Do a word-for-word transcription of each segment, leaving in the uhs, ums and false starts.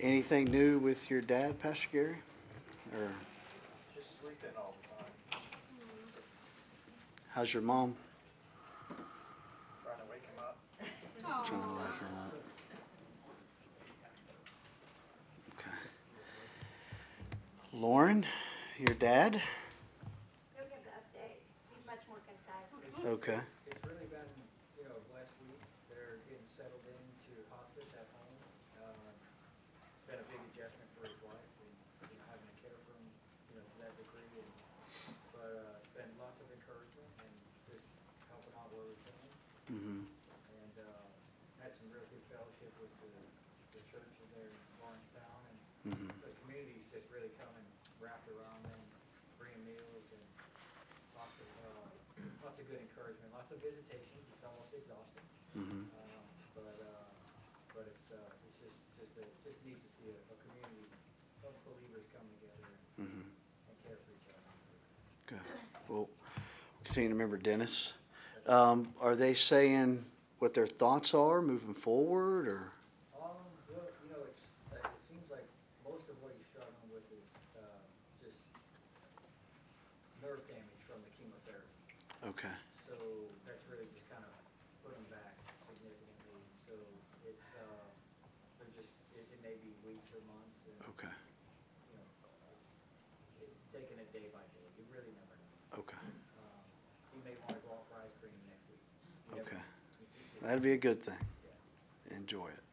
Anything new with your dad, Pastor Gary? Or Just sleeping all the time. how's your mom? Trying to wake him up. Trying to wake her up. Okay. Lauren, your dad? He'll give the update. He's much more concise. Okay. It's really been, you know, last week, they're getting settled into hospice at home. Uh, It's been a big adjustment for his wife, and, you know, having to care for him, you know, to that degree. And, but uh, it's been lots of encouragement and just helping out where we can. Mm-hmm. And uh, had some real good fellowship with the, the church there in Lawrencetown. And Mm-hmm. the community's just really come and wrapped around them, bringing meals and lots of, uh, lots of good encouragement, lots of visitations. It's almost exhausting. Mm-hmm. Uh, But, uh, but it's, uh, it's just, just, a- just neat to see a, a community of believers come together and, Mm-hmm. and care for each other. Good. Well, continue to remember Dennis. Um, are they saying what their thoughts are moving forward, or? Um, well, you know, it's, uh, it seems like most of what he's struggling with is, uh, just nerve damage from the chemotherapy. Okay. So that's really just kind of put him back significantly. So it's, uh, they're just, it, it may be weeks or months and, Okay. you know, it's, it's taking it day by day. You really never know. Okay. Um, He may want to go out for ice cream next week. You never Okay. know. You- you- you- That'd be a good thing. Yeah. Enjoy it.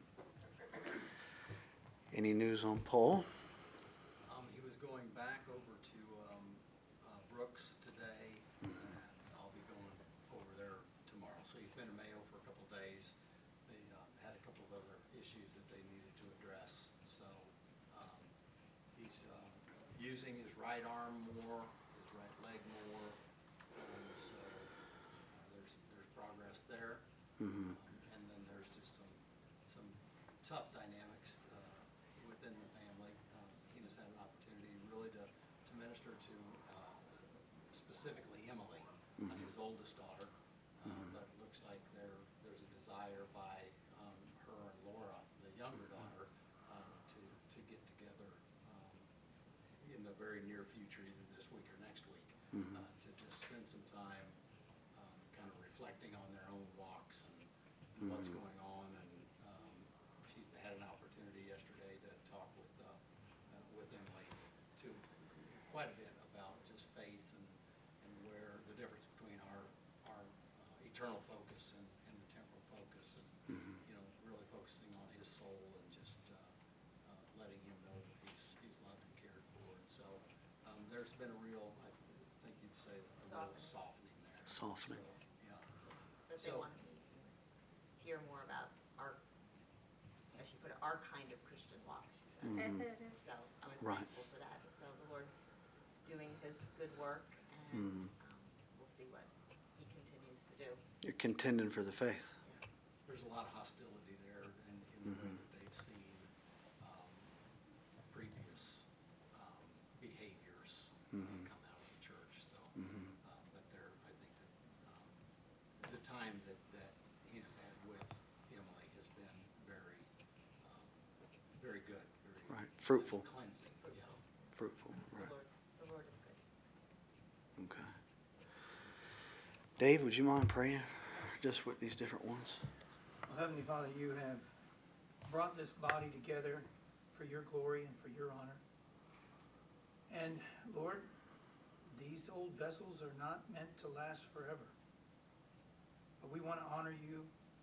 Any news on Paul? Um, he was going back over to, um, uh, Brooks today, and I'll be going over there tomorrow. So he's been in Mayo for a couple of days. They, uh, had a couple of other issues that they needed to address, so, um, he's, uh, using his right arm more, his right leg more, um, so, uh, there's, there's progress there. Mm-hmm. Um, And then there's just some, some tough dynamics uh, within the family. Uh, Tina's had an opportunity really to, to minister to uh, specifically Emily, uh, his oldest daughter. Uh, But it looks like there, there's a desire by um, her and Laura, the younger daughter, uh, to, to get together um, in the very near future, either this week or next week, Mhm. uh, to just spend some time um, kind of reflecting on their own walks and and what's Mhm. going on. And um, she had an opportunity yesterday to talk with, uh, uh, with Emily to quite a bit about just faith and, and where the difference between our, our uh, eternal focus and, and the temporal focus, and, Mhm. you know, really focusing on his soul and just uh, uh, letting him know that he's, he's loved and cared for. And so um, there's been a real, I think you'd say, a real Softening. softening there. Softening. So, yeah. That they So- want to hear more about our, as she put it, our kind of Christian walk, she said. Mhm. So I was Right. thankful for that. So the Lord's doing his good work, Mhm. and um, we'll see what he continues to do. You're contending for the faith. There's a lot of hostility there in, in the way Mhm. that they've seen um, previous um, behaviors uh, Mhm. come out of the church. So, Mhm. uh, but there, I think that um, the time that, that he has had with Emily has been very, um, very good, very Right. Fruitful. cleansing. Yeah. Fruitful. The Right. Lord's, the Lord is good. Okay. Dave, would you mind praying just with these different ones? Well, Heavenly Father, you have brought this body together for your glory and for your honor. And Lord, these old vessels are not meant to last forever. But we want to honor you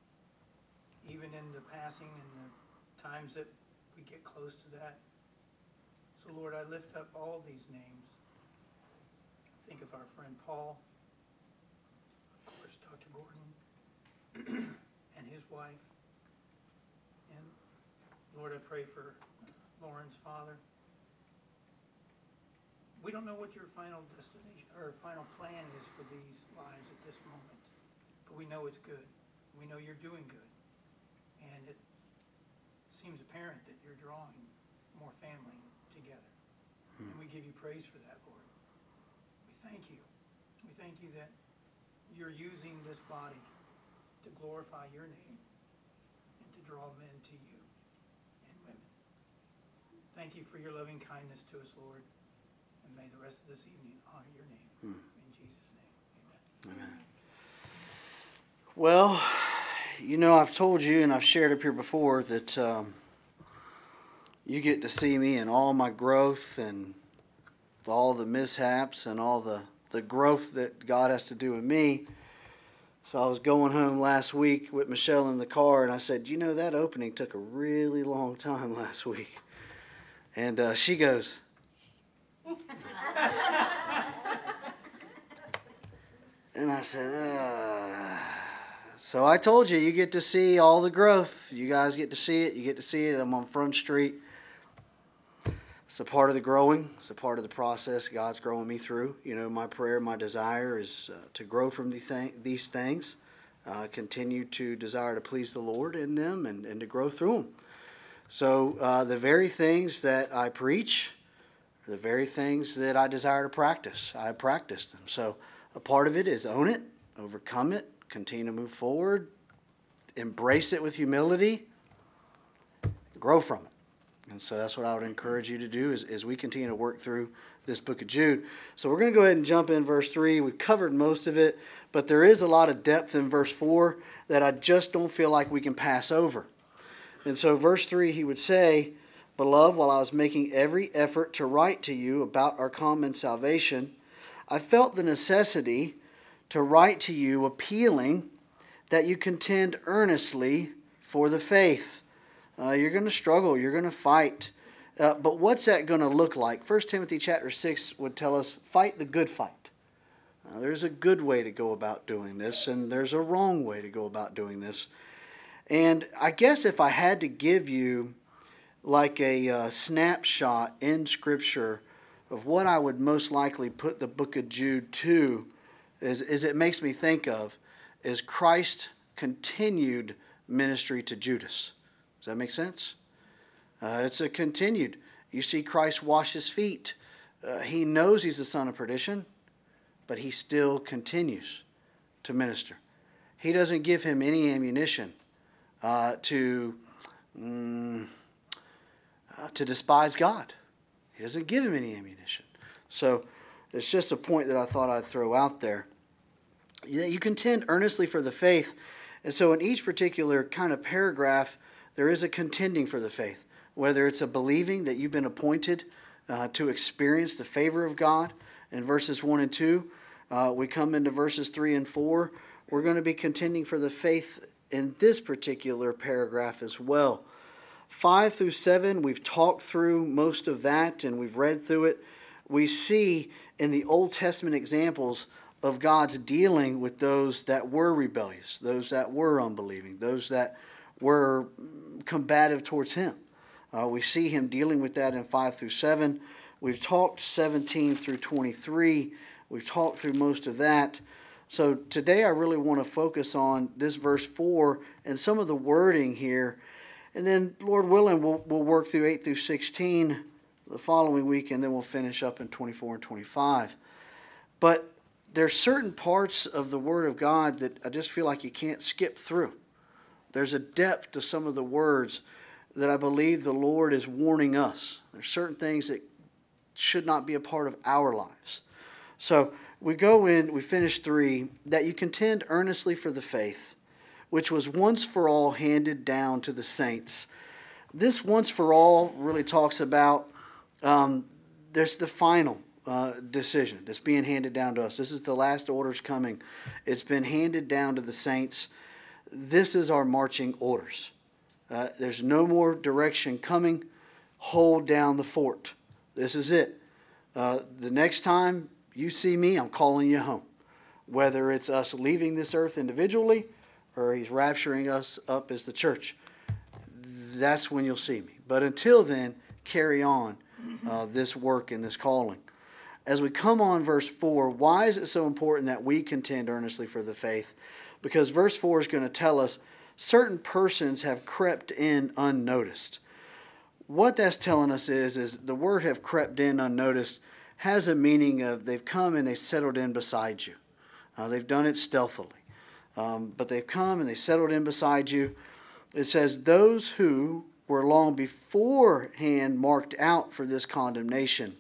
even in the passing and the times that we get close to that. So Lord, I lift up all these names. Think of our friend Paul, of course, Doctor Gordon, and his wife. And Lord, I pray for Lauren's father. We don't know what your final destination or final plan is for these lives at this moment, but we know it's good. We know you're doing good. And it seems apparent that you're drawing more family together. And we give you praise for that, Lord. We thank you. We thank you that you're using this body to glorify your name and to draw men to you and women. Thank you for your loving kindness to us, Lord. And may the rest of this evening honor your name. In Jesus' name, amen. Amen. Well, you know, I've told you and I've shared up here before that um, you get to see me in all my growth and all the mishaps and all the, the growth that God has to do in me. So I was going home last week with Michelle in the car, and I said, you know, that opening took a really long time last week. And uh, she goes, and I said, uh. So I told you, you get to see all the growth. You guys get to see it. You get to see it. I'm on Front Street. It's a part of the growing. It's a part of the process God's growing me through. You know, my prayer, my desire is uh, to grow from the th- these things, uh, continue to desire to please the Lord in them and, and to grow through them. So uh, the very things that I preach are the very things that I desire to practice. I practice them. So a part of it is own it, overcome it, continue to move forward, embrace it with humility, grow from it. And so that's what I would encourage you to do as, as we continue to work through this book of Jude. So we're going to go ahead and jump in verse three. We've covered most of it, but there is a lot of depth in verse four that I just don't feel like we can pass over. And so verse three, he would say, Beloved, while I was making every effort to write to you about our common salvation, I felt the necessity to write to you appealing that you contend earnestly for the faith. Uh, you're going to struggle. You're going to fight. Uh, but what's that going to look like? First Timothy chapter six would tell us, fight the good fight. Uh, there's a good way to go about doing this, and there's a wrong way to go about doing this. And I guess if I had to give you like a uh, snapshot in Scripture of what I would most likely put the book of Jude to, is, is it makes me think of, is Christ's continued ministry to Judas. Does that make sense? Uh, it's a continued. You see Christ wash his feet. Uh, he knows he's the son of perdition, but he still continues to minister. He doesn't give him any ammunition uh, to, mm, uh, to despise God. He doesn't give him any ammunition. So it's just a point that I thought I'd throw out there. You contend earnestly for the faith. And so in each particular kind of paragraph, there is a contending for the faith, whether it's a believing that you've been appointed uh, to experience the favor of God in verses one and two. Uh, we come into verses three and four. We're going to be contending for the faith in this particular paragraph as well. five through seven, we've talked through most of that and we've read through it. We see in the Old Testament examples of God's dealing with those that were rebellious, those that were unbelieving, those that were combative towards him. Uh, we see him dealing with that in five through seven. We've talked seventeen through twenty-three. We've talked through most of that. So today I really want to focus on this verse four and some of the wording here. And then, Lord willing, we'll, we'll work through eight through sixteen the following week, and then we'll finish up in twenty-four and twenty-five. But there's certain parts of the Word of God that I just feel like you can't skip through. There's a depth to some of the words that I believe the Lord is warning us. There's certain things that should not be a part of our lives. So we go in, we finish three, that you contend earnestly for the faith, which was once for all handed down to the saints. This once for all really talks about um, there's the final uh, decision that's being handed down to us. This is the last orders coming. It's been handed down to the saints. This is our marching orders. Uh, there's no more direction coming. Hold down the fort. This is it. Uh, the next time you see me, I'm calling you home. Whether it's us leaving this earth individually or he's rapturing us up as the church, that's when you'll see me. But until then, carry on uh, this work and this calling. As we come on verse four, why is it so important that we contend earnestly for the faith? Because verse four is going to tell us certain persons have crept in unnoticed. What that's telling us is, is the word have crept in unnoticed has a meaning of they've come and they settled in beside you. Uh, they've done it stealthily. Um, but they've come and they settled in beside you. It says, those who were long beforehand marked out for this condemnation.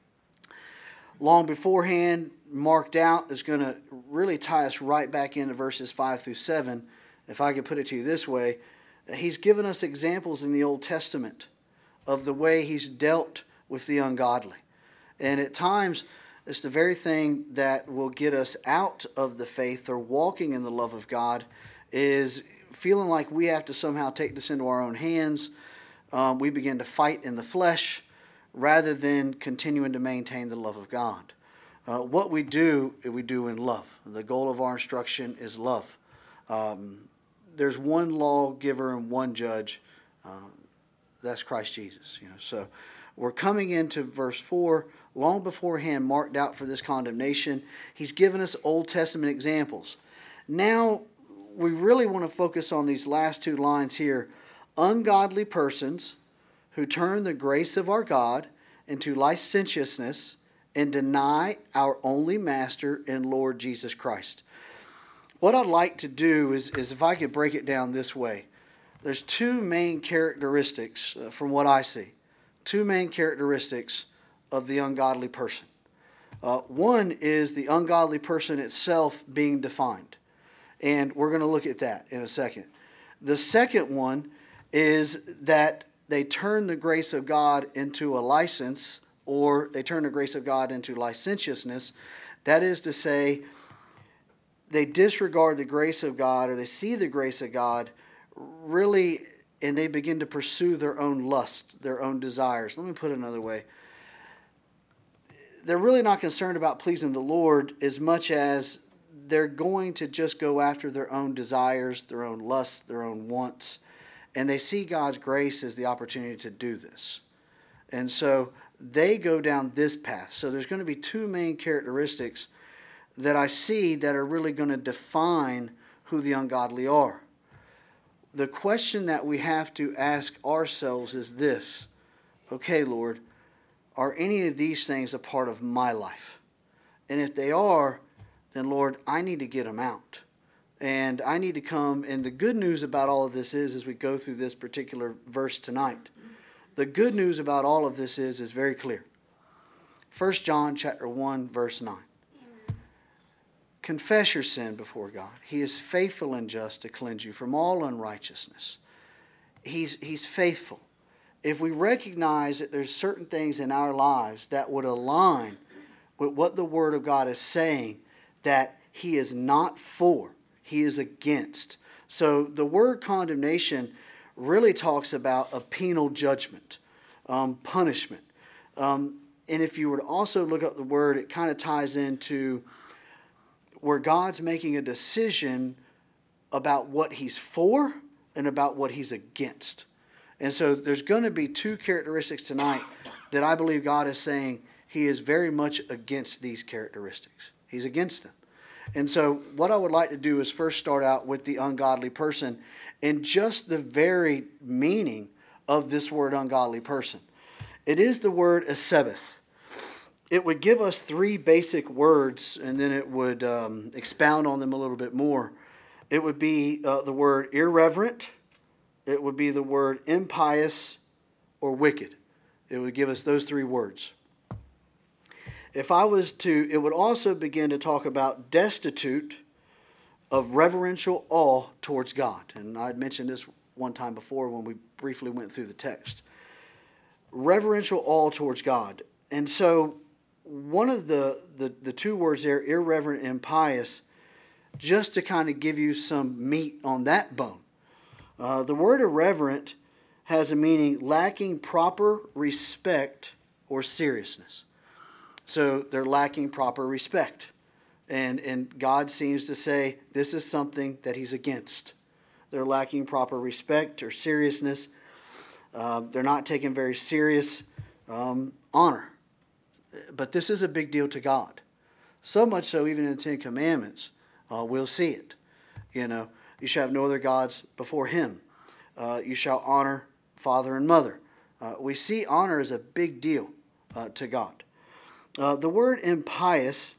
Long beforehand marked out is going to really tie us right back into verses five through seven. If I could put it to you this way, he's given us examples in the Old Testament of the way he's dealt with the ungodly. And at times, it's the very thing that will get us out of the faith or walking in the love of God is feeling like we have to somehow take this into our own hands. Um, we begin to fight in the flesh rather than continuing to maintain the love of God. Uh, what we do, we do in love. The goal of our instruction is love. Um, there's one lawgiver and one judge. Uh, that's Christ Jesus. You know, so we're coming into verse four. Long beforehand marked out for this condemnation. He's given us Old Testament examples. Now, we really want to focus on these last two lines here. Ungodly persons who turn the grace of our God into licentiousness and deny our only Master and Lord Jesus Christ. What I'd like to do is, is if I could break it down this way. There's two main characteristics uh, from what I see. Two main characteristics of the ungodly person. Uh, one is the ungodly person itself being defined. And we're going to look at that in a second. The second one is that they turn the grace of God into a license, or they turn the grace of God into licentiousness. That is to say, they disregard the grace of God, or they see the grace of God really, and they begin to pursue their own lust, their own desires. Let me put it another way. They're really not concerned about pleasing the Lord as much as they're going to just go after their own desires, their own lusts, their own wants. And they see God's grace as the opportunity to do this. And so they go down this path. So there's going to be two main characteristics that I see that are really going to define who the ungodly are. The question that we have to ask ourselves is this. Okay, Lord, are any of these things a part of my life? And if they are, then Lord, I need to get them out. And I need to come, and the good news about all of this is, as we go through this particular verse tonight, the good news about all of this is, is very clear. First John chapter one, verse nine. Confess your sin before God. He is faithful and just to cleanse you from all unrighteousness. He's, he's faithful. If we recognize that there's certain things in our lives that would align with what the Word of God is saying, that He is not for, He is against. So the word condemnation really talks about a penal judgment, um, punishment. Um, and if you were to also look up the word, it kind of ties into where God's making a decision about what He's for and about what He's against. And so there's going to be two characteristics tonight that I believe God is saying He is very much against these characteristics. He's against them. And so what I would like to do is first start out with the ungodly person and just the very meaning of this word ungodly person. It is the word esebus. It would give us three basic words, and then it would um, expound on them a little bit more. It would be uh, the word irreverent. It would be the word impious or wicked. It would give us those three words. If I was to, it would also begin to talk about destitute of reverential awe towards God. And I had mentioned this one time before when we briefly went through the text. Reverential awe towards God. And so one of the, the, the two words there, irreverent and impious, just to kind of give you some meat on that bone. Uh, the word irreverent has a meaning lacking proper respect or seriousness. So they're lacking proper respect. And, and God seems to say this is something that He's against. They're lacking proper respect or seriousness. Uh, they're not taking very serious um, honor. But this is a big deal to God. So much so, even in the Ten Commandments, uh, we'll see it. You know, you shall have no other gods before Him. Uh, you shall honor father and mother. Uh, we see honor as a big deal uh, to God. Uh, the word impious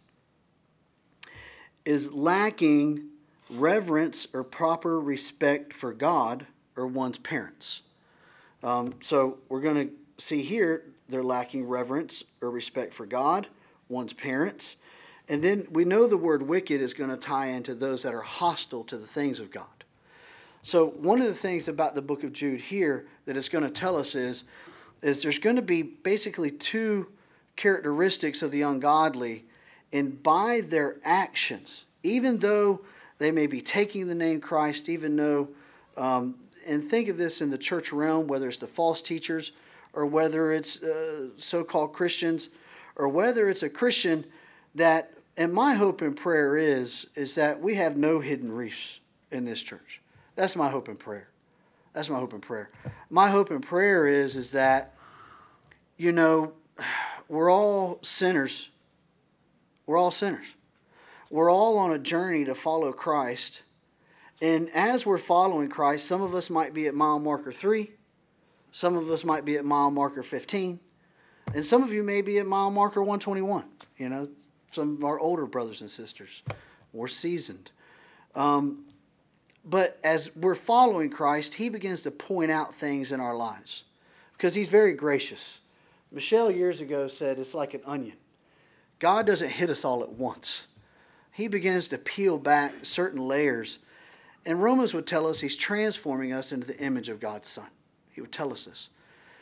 is lacking reverence or proper respect for God or one's parents. Um, so we're going to see here they're lacking reverence or respect for God, one's parents. And then we know the word wicked is going to tie into those that are hostile to the things of God. So one of the things about the book of Jude here that it's going to tell us is, is there's going to be basically two characteristics of the ungodly, and by their actions, even though they may be taking the name Christ, even though, um, and think of this in the church realm, whether it's the false teachers or whether it's uh, so-called Christians or whether it's a Christian that, and my hope and prayer is, is that we have no hidden reefs in this church. That's my hope and prayer. That's my hope and prayer. My hope and prayer is, is that, you know, we're all sinners. We're all sinners. We're all on a journey to follow Christ. And as we're following Christ, some of us might be at mile marker three. Some of us might be at mile marker fifteen. And some of you may be at mile marker one twenty-one. You know, some of our older brothers and sisters. We're seasoned. Um, but as we're following Christ, he begins to point out things in our lives. Because he's very gracious. Michelle years ago said it's like an onion. God doesn't hit us all at once. He begins to peel back certain layers. And Romans would tell us he's transforming us into the image of God's Son. He would tell us this.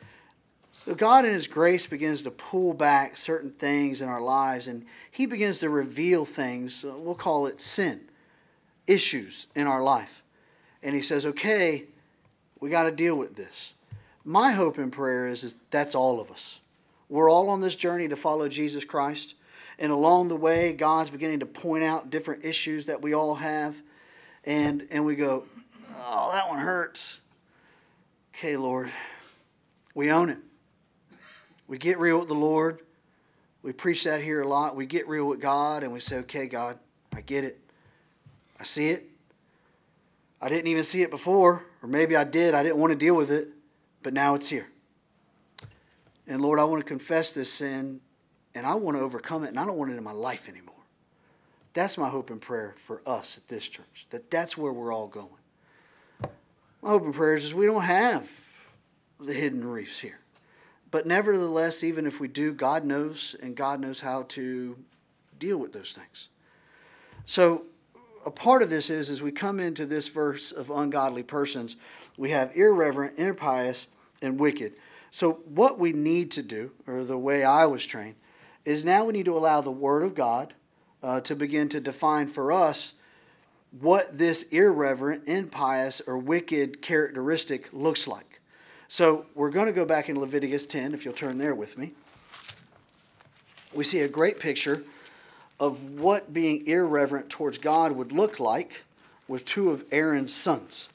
So God in his grace begins to pull back certain things in our lives, and he begins to reveal things, we'll call it sin, issues in our life. And he says, okay, we got to deal with this. My hope and prayer is, is that's all of us. We're all on this journey to follow Jesus Christ. And along the way, God's beginning to point out different issues that we all have. And, and we go, oh, that one hurts. Okay, Lord, we own it. We get real with the Lord. We preach that here a lot. We get real with God and we say, okay, God, I get it. I see it. I didn't even see it before, or maybe I did. I didn't want to deal with it, but now it's here. And Lord, I want to confess this sin, and I want to overcome it, and I don't want it in my life anymore. That's my hope and prayer for us at this church, that that's where we're all going. My hope and prayer is we don't have the hidden reefs here. But nevertheless, even if we do, God knows, and God knows how to deal with those things. So a part of this is, as we come into this verse of ungodly persons, we have irreverent, impious, and wicked. So what we need to do, or the way I was trained, is now we need to allow the Word of God uh, to begin to define for us what this irreverent, impious, or wicked characteristic looks like. So we're going to go back in Leviticus ten, if you'll turn there with me. We see a great picture of what being irreverent towards God would look like with two of Aaron's sons.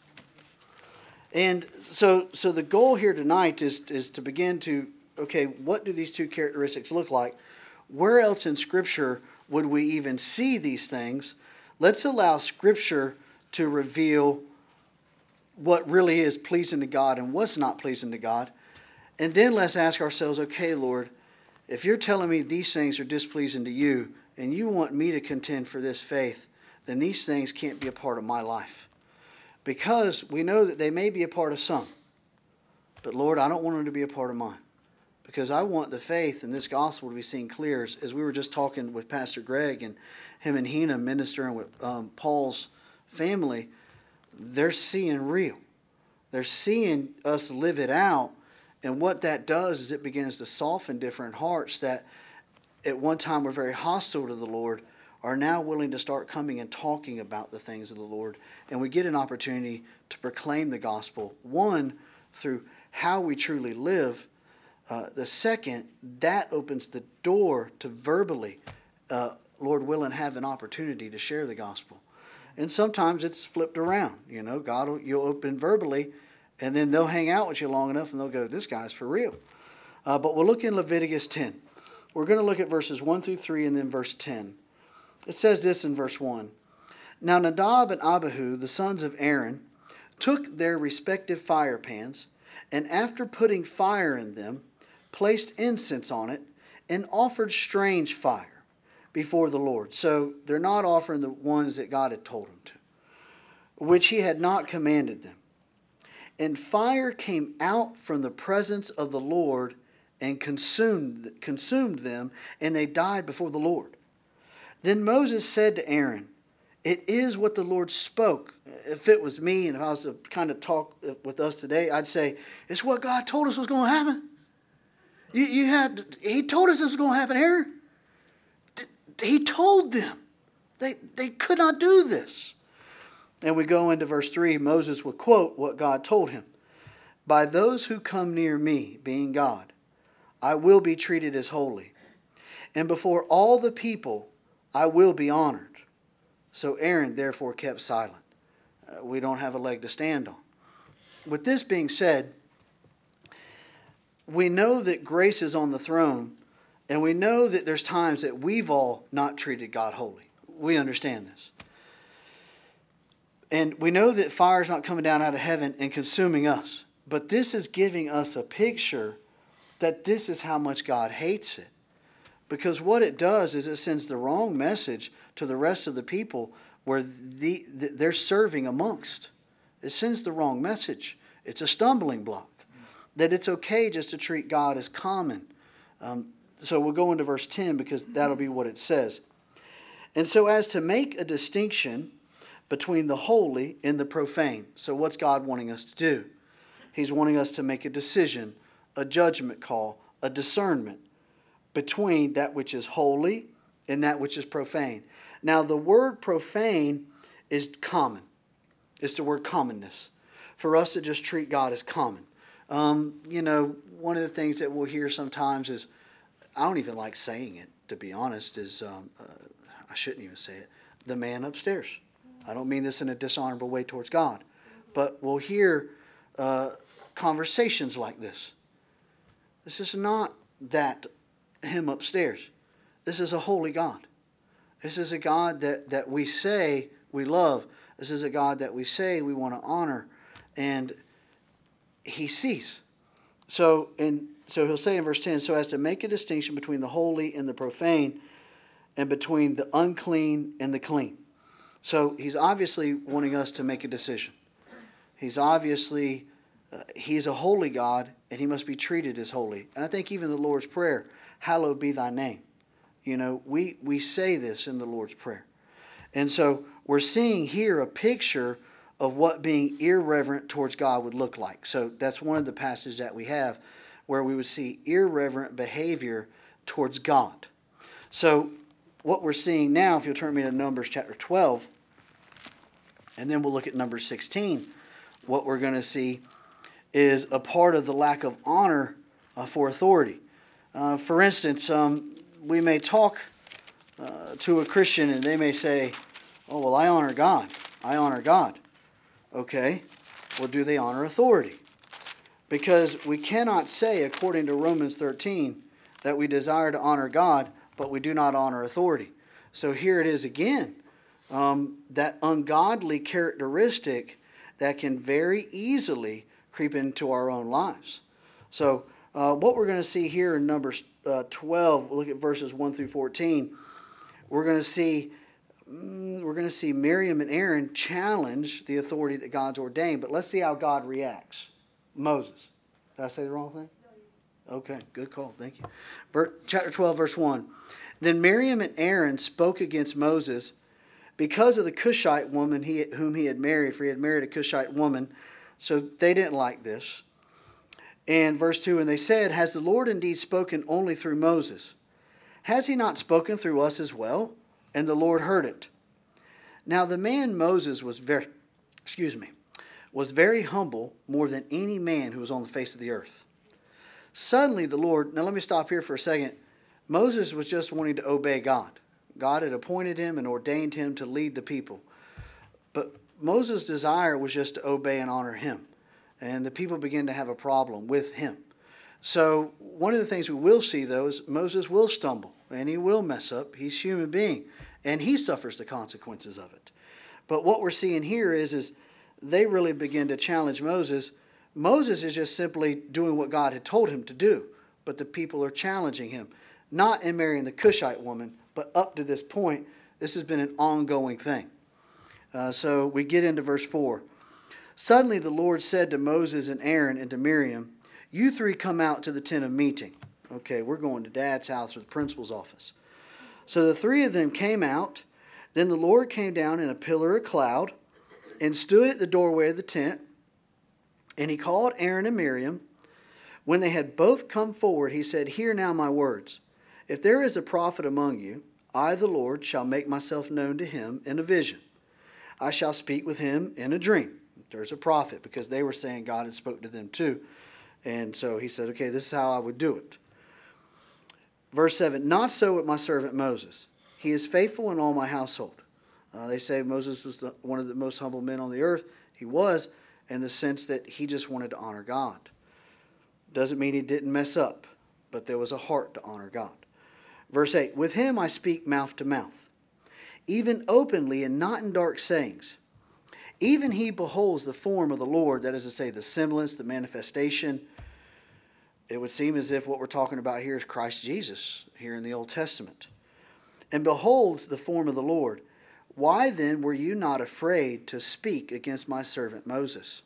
And so so the goal here tonight is, is to begin to, okay, what do these two characteristics look like? Where else in Scripture would we even see these things? Let's allow Scripture to reveal what really is pleasing to God and what's not pleasing to God. And then let's ask ourselves, okay, Lord, if you're telling me these things are displeasing to you and you want me to contend for this faith, then these things can't be a part of my life. Because we know that they may be a part of some. But Lord, I don't want them to be a part of mine. Because I want the faith in this gospel to be seen clear. As, as we were just talking with Pastor Greg and him and Hina ministering with um, Paul's family, they're seeing real. They're seeing us live it out. And what that does is it begins to soften different hearts that at one time were very hostile to the Lord, are now willing to start coming and talking about the things of the Lord. And we get an opportunity to proclaim the gospel. One, through how we truly live. Uh, the second, that opens the door to verbally, uh, Lord willing, have an opportunity to share the gospel. And sometimes it's flipped around. You know, God will, you'll open verbally, and then they'll hang out with you long enough, and they'll go, this guy's for real. Uh, but we'll look in Leviticus ten. We're going to look at verses one through three and then verse ten. It says this in verse one. Now Nadab and Abihu, the sons of Aaron, took their respective fire pans, and after putting fire in them, placed incense on it, and offered strange fire before the Lord. So they're not offering the ones that God had told them to, which he had not commanded them. And fire came out from the presence of the Lord and consumed, consumed them, and they died before the Lord. Then Moses said to Aaron, it is what the Lord spoke. If it was me and if I was to kind of talk with us today, I'd say, it's what God told us was going to happen. You, you had, he told us this was going to happen, Aaron. He told them. They, they could not do this. And we go into verse three. Moses would quote what God told him. By those who come near me, being God, I will be treated as holy. And before all the people, I will be honored. So Aaron therefore kept silent. Uh, we don't have a leg to stand on. With this being said, we know that grace is on the throne, and we know that there's times that we've all not treated God holy. We understand this. And we know that fire is not coming down out of heaven and consuming us. But this is giving us a picture that this is how much God hates it. Because what it does is it sends the wrong message to the rest of the people where the, the, they're serving amongst. It sends the wrong message. It's a stumbling block. That it's okay just to treat God as common. Um, so we'll go into verse ten because that'll be what it says. And so as to make a distinction between the holy and the profane. So what's God wanting us to do? He's wanting us to make a decision, a judgment call, a discernment between that which is holy and that which is profane. Now, the word profane is common. It's the word commonness. For us to just treat God as common. Um, you know, one of the things that we'll hear sometimes is, I don't even like saying it, to be honest, is, um, uh, I shouldn't even say it, the man upstairs. I don't mean this in a dishonorable way towards God. But we'll hear uh, conversations like this. This is not that him upstairs. This is a holy God. This is a God that, that we say we love. This is a God that we say we want to honor. And he sees. So, in, so he'll say in verse ten, so as to make a distinction between the holy and the profane, and between the unclean and the clean. So he's obviously wanting us to make a decision. He's obviously, uh, he's a holy God, and he must be treated as holy. And I think even the Lord's Prayer, hallowed be thy name. You know, we, we say this in the Lord's Prayer. And so we're seeing here a picture of what being irreverent towards God would look like. So that's one of the passages that we have where we would see irreverent behavior towards God. So what we're seeing now, if you'll turn me to Numbers chapter twelve, and then we'll look at Numbers sixteen, what we're going to see is a part of the lack of honor uh, for authority. Uh, for instance, um, we may talk uh, to a Christian and they may say, oh, well, I honor God. I honor God. Okay, well, do they honor authority? Because we cannot say, according to Romans thirteen, that we desire to honor God, but we do not honor authority. So here it is again, um, that ungodly characteristic that can very easily creep into our own lives. So uh, what we're going to see here in Numbers uh, twelve, we'll look at verses one through fourteen, we're going to see We're going to see Miriam and Aaron challenge the authority that God's ordained. But let's see how God reacts. Moses. Did I say the wrong thing? Okay, good call. Thank you. Chapter twelve, verse one. Then Miriam and Aaron spoke against Moses because of the Cushite woman he, whom he had married, for he had married a Cushite woman. So they didn't like this. And verse two, and they said, has the Lord indeed spoken only through Moses? Has he not spoken through us as well? And the Lord heard it. Now the man Moses was very, excuse me, was very humble, more than any man who was on the face of the earth. Suddenly the Lord, now let me stop here for a second. Moses was just wanting to obey God. God had appointed him and ordained him to lead the people. But Moses' desire was just to obey and honor him. And the people began to have a problem with him. So one of the things we will see, though, is Moses will stumble and he will mess up. He's a human being and he suffers the consequences of it. But what we're seeing here is, is they really begin to challenge Moses. Moses is just simply doing what God had told him to do, but the people are challenging him. Not in marrying the Cushite woman, but up to this point, this has been an ongoing thing. Uh, so we get into verse four. Suddenly the Lord said to Moses and Aaron and to Miriam, "You three come out to the tent of meeting." Okay, we're going to Dad's house or the principal's office. So the three of them came out. Then the Lord came down in a pillar of cloud and stood at the doorway of the tent. And he called Aaron and Miriam. When they had both come forward, he said, "Hear now my words. If there is a prophet among you, I, the Lord, shall make myself known to him in a vision. I shall speak with him in a dream." There's a prophet, because they were saying God had spoken to them too. And so he said, okay, this is how I would do it. Verse seven, "Not so with my servant Moses. He is faithful in all my household." Uh, they say Moses was the, one of the most humble men on the earth. He was, in the sense that he just wanted to honor God. Doesn't mean he didn't mess up, but there was a heart to honor God. Verse eight, "With him I speak mouth to mouth, even openly and not in dark sayings. Even he beholds the form of the Lord," that is to say, the semblance, the manifestation. It would seem as if what we're talking about here is Christ Jesus, here in the Old Testament. "And beholds the form of the Lord. Why then were you not afraid to speak against my servant Moses?"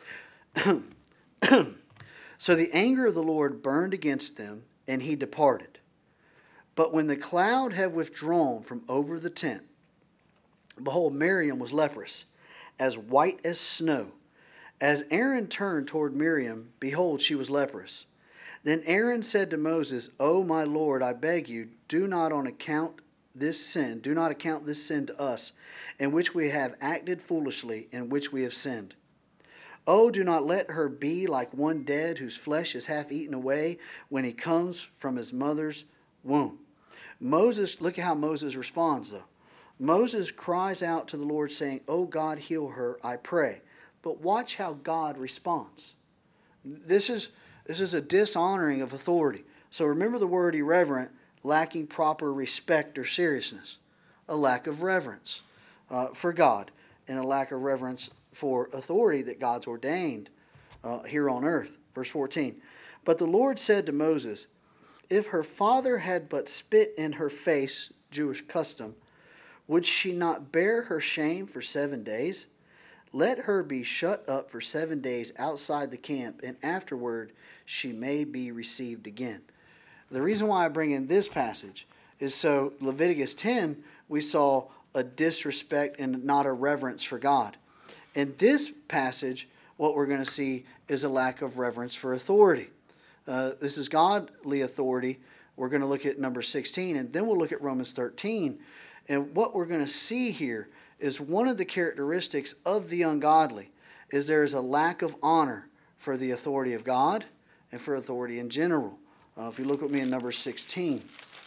So the anger of the Lord burned against them, and he departed. But when the cloud had withdrawn from over the tent, behold, Miriam was leprous, as white as snow. As Aaron turned toward Miriam, behold, she was leprous. Then Aaron said to Moses, "O my Lord, I beg you, do not on account this sin, do not account this sin to us, in which we have acted foolishly, in which we have sinned. Oh, do not let her be like one dead, whose flesh is half eaten away when he comes from his mother's womb." Moses, look at how Moses responds though. Moses cries out to the Lord saying, "Oh God, heal her, I pray." But watch how God responds. This is, this is a dishonoring of authority. So remember the word irreverent, lacking proper respect or seriousness. A lack of reverence uh, for God, and a lack of reverence for authority that God's ordained uh, here on earth. Verse fourteen, "But the Lord said to Moses, if her father had but spit in her face," Jewish custom, "would she not bear her shame for seven days? Let her be shut up for seven days outside the camp, and afterward she may be received again." The reason why I bring in this passage is so Leviticus ten, we saw a disrespect and not a reverence for God. In this passage, what we're going to see is a lack of reverence for authority. Uh, this is godly authority. We're going to look at number sixteen, and then we'll look at Romans thirteen. And what we're going to see here is one of the characteristics of the ungodly is there is a lack of honor for the authority of God and for authority in general. Uh, if you look with me in number sixteen.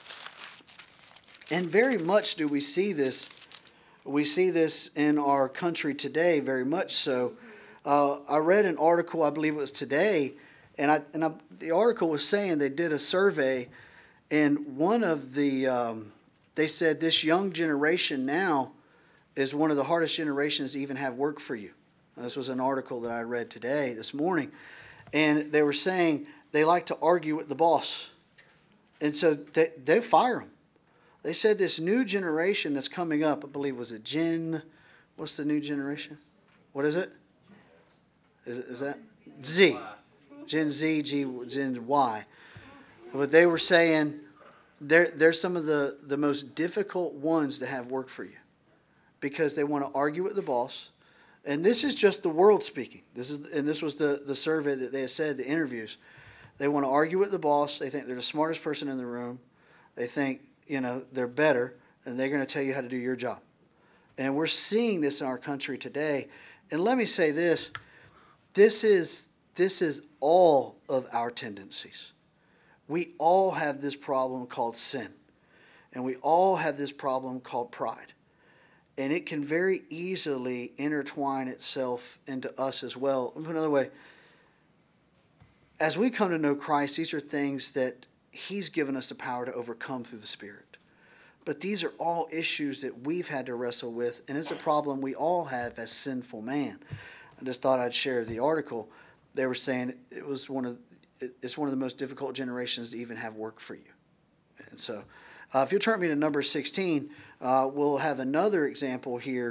And very much do we see this. We see this in our country today, very much so. Uh, I read an article, I believe it was today, and I and I, the article was saying they did a survey, and one of the um, they said this young generation now is one of the hardest generations to even have work for you. Now, this was an article that I read today, this morning, and they were saying they like to argue with the boss, and so they they fire them. They said this new generation that's coming up, I believe, was it Gen, what's the new generation? What is it? Is, is that Z? Gen Z, G, Gen Y. But they were saying they're, they're some of the, the most difficult ones to have work for you because they want to argue with the boss. And this is just the world speaking. This is, and this was the, the survey that they had said, the interviews. They want to argue with the boss. They think they're the smartest person in the room. They think, you know, they're better, and they're going to tell you how to do your job. And we're seeing this in our country today. And let me say this, this is this is all of our tendencies. We all have this problem called sin. And we all have this problem called pride. And it can very easily intertwine itself into us as well. Another way, as we come to know Christ, these are things that He's given us the power to overcome through the Spirit. But these are all issues that we've had to wrestle with, and it's a problem we all have as sinful man. I just thought I'd share the article. They were saying it was one of it's one of the most difficult generations to even have work for you. And so, uh, if you'll turn me to number sixteen, uh, we'll have another example here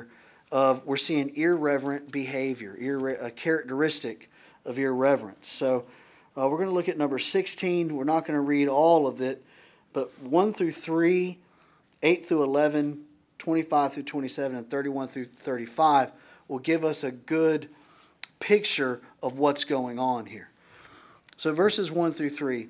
of, we're seeing irreverent behavior, irre- a characteristic of irreverence. So uh, we're going to look at number sixteen. We're not going to read all of it, but one through three, eight through eleven, twenty-five through twenty-seven, and thirty-one through thirty-five will give us a good picture of what's going on here. So verses one through three.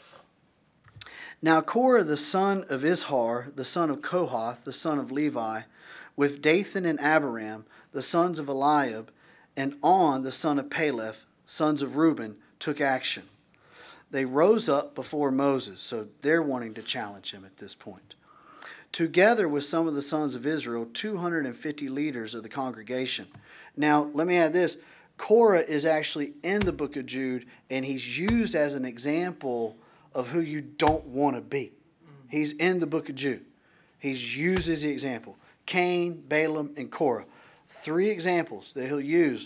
Now Korah the son of Izhar, the son of Kohath, the son of Levi, with Dathan and Abiram, the sons of Eliab, and On, the son of Peleth, sons of Reuben, took action. They rose up before Moses, so they're wanting to challenge him at this point. Together with some of the sons of Israel, two hundred fifty leaders of the congregation. Now, let me add this. Korah is actually in the book of Jude, and he's used as an example of who you don't want to be. He's in the book of Jude. He's used as the example. Cain, Balaam, and Korah. Three examples that he'll use.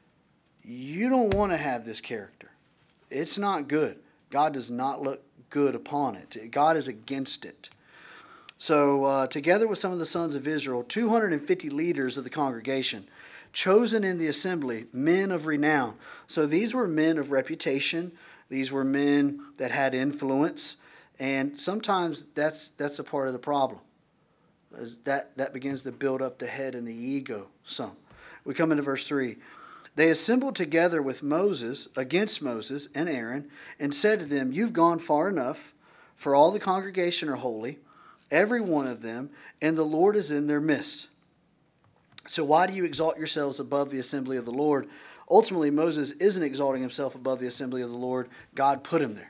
You don't want to have this character. It's not good. God does not look good upon it. God is against it. So, uh, together with some of the sons of Israel, two hundred fifty leaders of the congregation, chosen in the assembly, men of renown. So these were men of reputation. These were men that had influence. And sometimes that's that's a part of the problem. That, that begins to build up the head and the ego some. We come into verse three. They assembled together with Moses, against Moses and Aaron, and said to them, You've gone far enough, for all the congregation are holy, every one of them, and the Lord is in their midst. So why do you exalt yourselves above the assembly of the Lord? Ultimately, Moses isn't exalting himself above the assembly of the Lord. God put him there.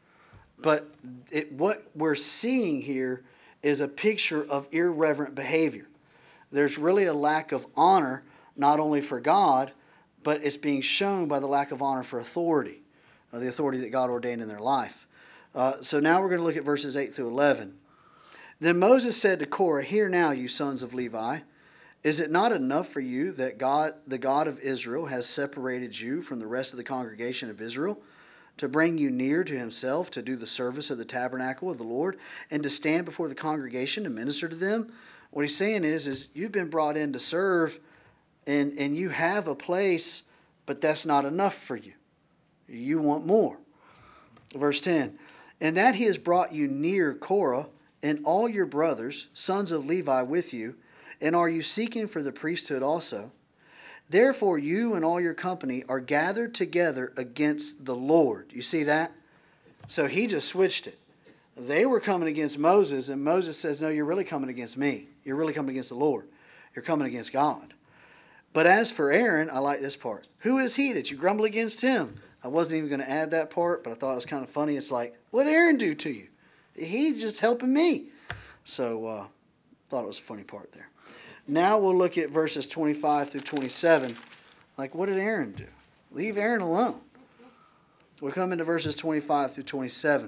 But it, what we're seeing here is a picture of irreverent behavior. There's really a lack of honor, not only for God, but it's being shown by the lack of honor for authority, uh, the authority that God ordained in their life. Uh, so now we're going to look at verses eight through eleven. Then Moses said to Korah, Hear now, you sons of Levi, is it not enough for you that God, the God of Israel, has separated you from the rest of the congregation of Israel, to bring you near to himself, to do the service of the tabernacle of the Lord, and to stand before the congregation to minister to them? What he's saying is, is you've been brought in to serve, and, and you have a place, but that's not enough for you. You want more. Verse ten, And that he has brought you near Korah, and all your brothers, sons of Levi, with you, and are you seeking for the priesthood also? Therefore you and all your company are gathered together against the Lord. You see that? So he just switched it. They were coming against Moses, and Moses says, no, you're really coming against me. You're really coming against the Lord. You're coming against God. But as for Aaron, I like this part. Who is he that you grumble against him? I wasn't even going to add that part, but I thought it was kind of funny. It's like, what did Aaron do to you? He's just helping me. So I uh, thought it was a funny part there. Now we'll look at verses twenty-five through twenty-seven. Like, what did Aaron do? Leave Aaron alone. We'll come into verses twenty-five through twenty-seven.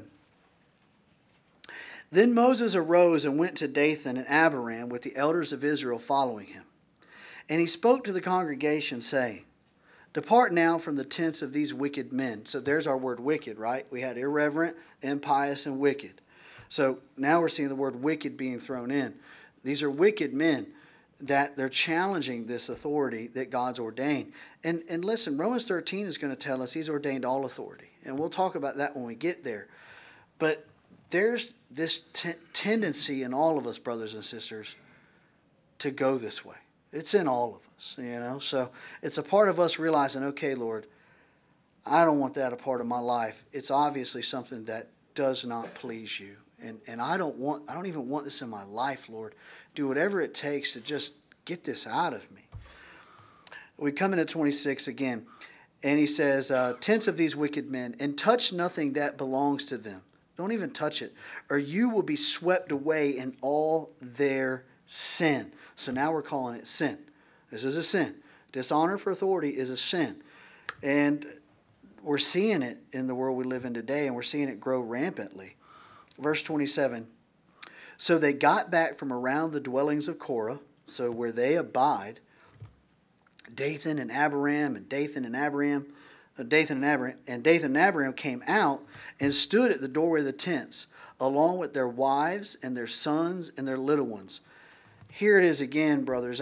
Then Moses arose and went to Dathan and Abiram with the elders of Israel following him. And he spoke to the congregation, saying, Depart now from the tents of these wicked men. So there's our word wicked, right? We had irreverent, impious, and wicked. So now we're seeing the word wicked being thrown in. These are wicked men that they're challenging this authority that God's ordained. And, and listen, Romans thirteen is going to tell us he's ordained all authority. And we'll talk about that when we get there. But there's this t- tendency in all of us, brothers and sisters, to go this way. It's in all of us, you know. So it's a part of us realizing, okay, Lord, I don't want that a part of my life. It's obviously something that does not please you. And and I don't want, I don't even want this in my life, Lord. Do whatever it takes to just get this out of me. We come into twenty-six again. And he says, uh, tents of these wicked men, and touch nothing that belongs to them. Don't even touch it, or you will be swept away in all their sin. So now we're calling it sin. This is a sin. Dishonor for authority is a sin. And we're seeing it in the world we live in today, and we're seeing it grow rampantly. Verse twenty-seven. So they got back from around the dwellings of Korah, so where they abide, Dathan and Abiram, and Dathan and Abiram, uh, Dathan and Abiram, and Dathan and Abiram came out and stood at the doorway of the tents, along with their wives and their sons and their little ones. Here it is again, brothers. I,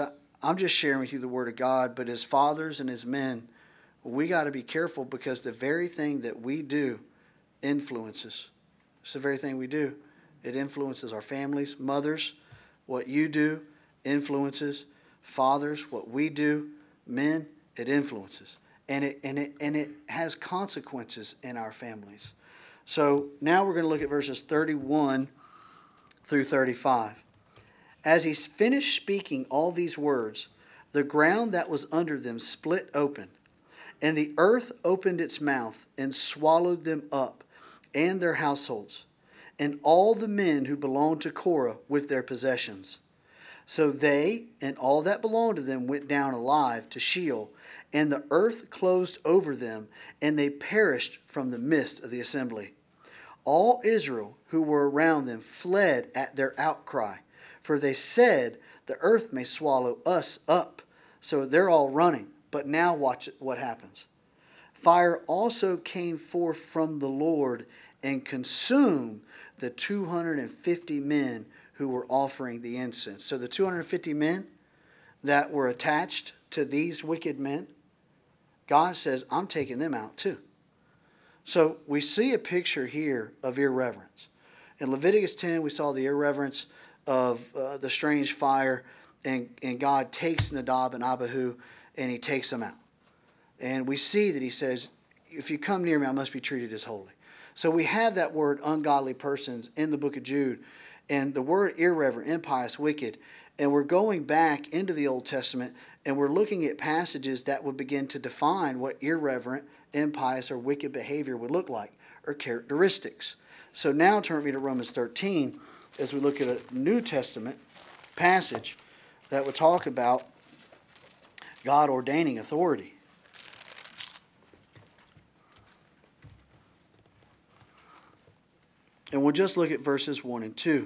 I'm just sharing with you the Word of God, but as fathers and as men, we got to be careful because the very thing that we do influences. It's the very thing we do. It influences our families. Mothers, what you do influences. Fathers, what we do. Men, it influences. And it, and it, and it has consequences in our families. So now we're going to look at verses thirty-one through thirty-five. As he finished speaking all these words, the ground that was under them split open, and the earth opened its mouth and swallowed them up and their households, and all the men who belonged to Korah with their possessions. So they and all that belonged to them went down alive to Sheol, and the earth closed over them, and they perished from the midst of the assembly. All Israel who were around them fled at their outcry, for they said, the earth may swallow us up. So they're all running. But now watch what happens. Fire also came forth from the Lord and consumed the two hundred fifty men who were offering the incense. So the two hundred fifty men that were attached to these wicked men, God says, I'm taking them out too. So we see a picture here of irreverence. In Leviticus ten, we saw the irreverence of uh, the strange fire, and, and God takes Nadab and Abihu, and he takes them out. And we see that he says, if you come near me, I must be treated as holy. So we have that word ungodly persons in the book of Jude, and the word irreverent, impious, wicked. And we're going back into the Old Testament, and we're looking at passages that would begin to define what irreverent, impious, or wicked behavior would look like, or characteristics. So now turn with me to Romans thirteen, as we look at a New Testament passage that would talk about God ordaining authority. And we'll just look at verses one and two.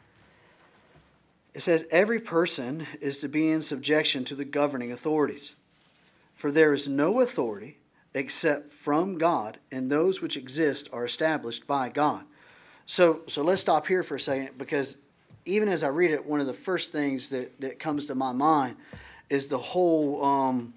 It says, every person is to be in subjection to the governing authorities. For there is no authority except from God, and those which exist are established by God. So, so let's stop here for a second, because even as I read it, one of the first things that, that comes to my mind is the whole um,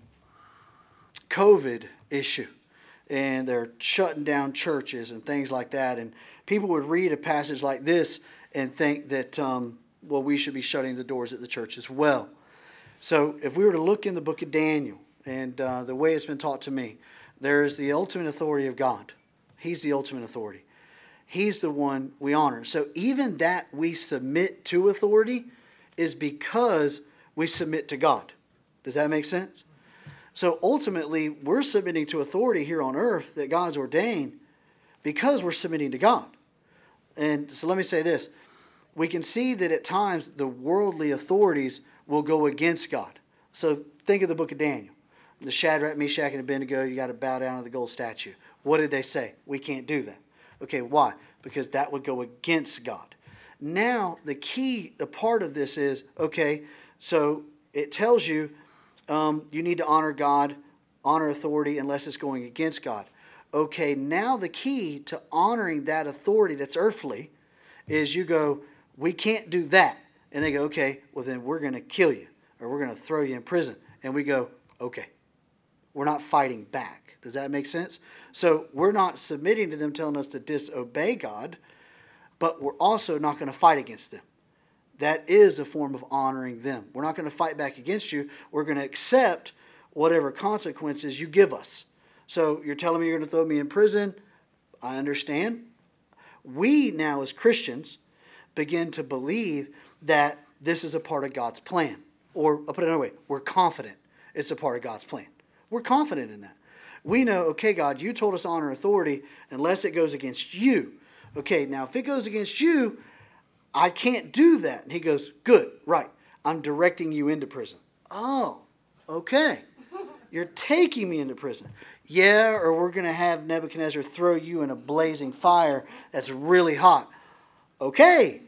COVID issue. And they're shutting down churches and things like that. And people would read a passage like this and think that, um, well, we should be shutting the doors at the church as well. So if we were to look in the book of Daniel, and uh, the way it's been taught to me, there is the ultimate authority of God. He's the ultimate authority. He's the one we honor. So even that we submit to authority is because we submit to God. Does that make sense? So ultimately, we're submitting to authority here on earth that God's ordained because we're submitting to God. And so let me say this. We can see that at times the worldly authorities will go against God. So think of the book of Daniel. The Shadrach, Meshach, and Abednego, you got to bow down to the gold statue. What did they say? We can't do that. Okay, why? Because that would go against God. Now, the key, the part of this is, okay, so it tells you um, you need to honor God, honor authority, unless it's going against God. Okay, now the key to honoring that authority that's earthly is you go, we can't do that. And they go, okay, well then we're going to kill you, or we're going to throw you in prison. And we go, okay. We're not fighting back. Does that make sense? So we're not submitting to them telling us to disobey God, but we're also not going to fight against them. That is a form of honoring them. We're not going to fight back against you. We're going to accept whatever consequences you give us. So you're telling me you're going to throw me in prison? I understand. We now as Christians begin to believe that this is a part of God's plan. Or I'll put it another way, we're confident it's a part of God's plan. We're confident in that. We know, okay, God, you told us to honor authority unless it goes against you. Okay, now if it goes against you, I can't do that. And he goes, good, right. I'm directing you into prison. Oh, okay. You're taking me into prison. Yeah, or we're going to have Nebuchadnezzar throw you in a blazing fire that's really hot. Okay.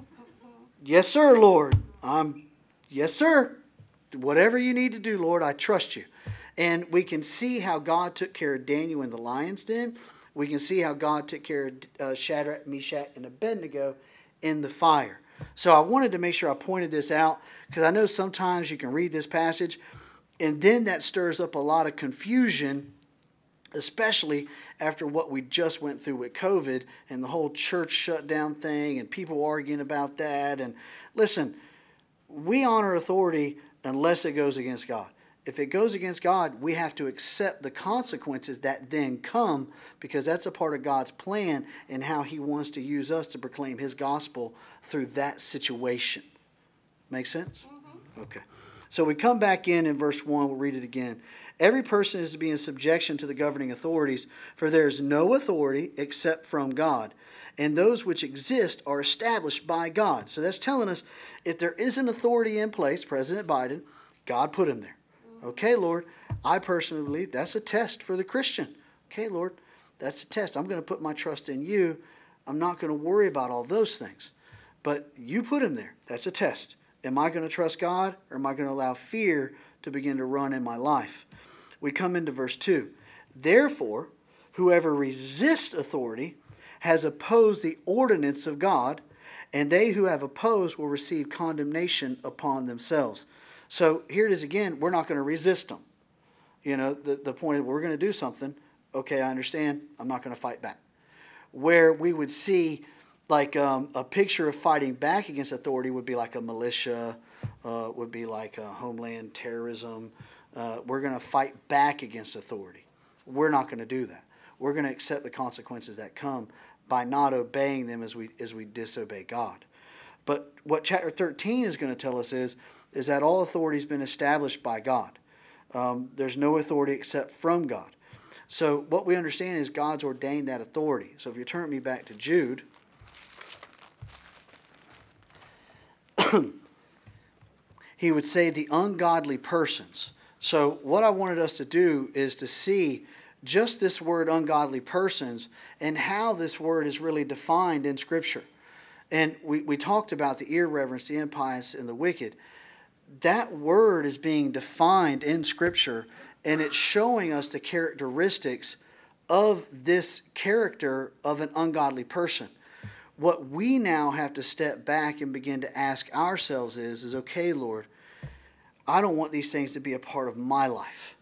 Yes, sir, Lord. I'm, yes, sir. Whatever you need to do, Lord, I trust you. And we can see how God took care of Daniel in the lion's den. We can see how God took care of uh, Shadrach, Meshach, and Abednego in the fire. So I wanted to make sure I pointed this out because I know sometimes you can read this passage and then that stirs up a lot of confusion, especially after what we just went through with COVID and the whole church shutdown thing and people arguing about that. And listen, we honor authority unless it goes against God. If it goes against God, we have to accept the consequences that then come because that's a part of God's plan and how he wants to use us to proclaim his gospel through that situation. Make sense? Mm-hmm. Okay. So we come back in in verse one. We'll read it again. Every person is to be in subjection to the governing authorities, for there is no authority except from God, and those which exist are established by God. So that's telling us if there is an authority in place, President Biden, God put him there. Okay, Lord, I personally believe that's a test for the Christian. Okay, Lord, that's a test. I'm going to put my trust in you. I'm not going to worry about all those things. But you put him there. That's a test. Am I going to trust God or am I going to allow fear to begin to run in my life? We come into verse two. Therefore, whoever resists authority has opposed the ordinance of God, and they who have opposed will receive condemnation upon themselves. So here it is again, we're not going to resist them. You know, the, the point of we're going to do something. Okay, I understand. I'm not going to fight back. Where we would see like um, a picture of fighting back against authority would be like a militia, uh, would be like a homeland terrorism. Uh, we're going to fight back against authority. We're not going to do that. We're going to accept the consequences that come by not obeying them as we as we disobey God. But what chapter thirteen is going to tell us is, is that all authority has been established by God. Um, there's no authority except from God. So what we understand is God's ordained that authority. So if you turn me back to Jude, he would say the ungodly persons. So what I wanted us to do is to see just this word ungodly persons and how this word is really defined in Scripture. And we, we talked about the irreverence, the impious, and the wicked. That word is being defined in Scripture, and it's showing us the characteristics of this character of an ungodly person. What we now have to step back and begin to ask ourselves is, is okay, Lord, I don't want these things to be a part of my life.